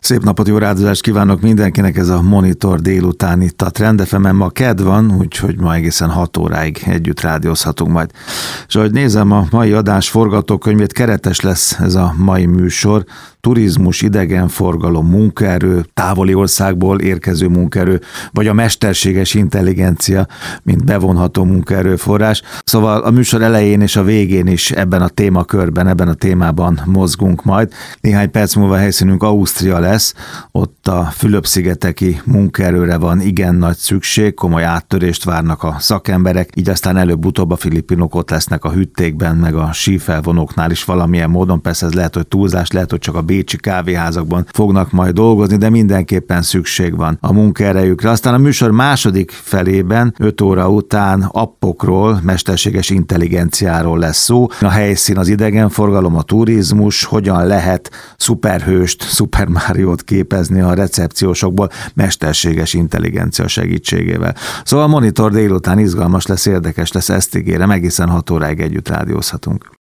Szép napot, jó rádozást kívánok mindenkinek, ez a Monitor délután itt a Trend FM-en. Ma kedd van, úgyhogy ma egészen 6 óráig együtt rádiózhatunk majd. És ahogy nézem a mai adás forgatókönyvét, keretes lesz ez a mai műsor. Turizmus, idegenforgalom, munkaerő, távoli országból érkező munkaerő, vagy a mesterséges intelligencia, mint bevonható munkaerőforrás. Szóval a műsor elején és a végén is ebben a témakörben, ebben a témában mozgunk majd. Néhány perc múlva helyszínünk Ausztria lesz, ott a Fülöp-szigeteki munkaerőre van igen nagy szükség, komoly áttörést várnak a szakemberek, így aztán előbb-utóbb a filipinok ott lesznek a hüttékben, meg a sífelvonóknál is valamilyen módon. Persze ez lehet, hogy túlzás, lehet, hogy csak a bécsi kávéházakban fognak majd dolgozni, de mindenképpen szükség van a munkaerejükre. Aztán a műsor második felében, 5 óra után appokról, mesterséges intelligenciáról lesz szó. A helyszín az idegenforgalom, a turizmus, hogyan lehet szuperhőst, Super Máriót képezni a recepciósokból mesterséges intelligencia segítségével. Szóval a Monitor délután izgalmas lesz, érdekes lesz, ezt ígérem, egészen 6 óráig együtt rádiózhatunk.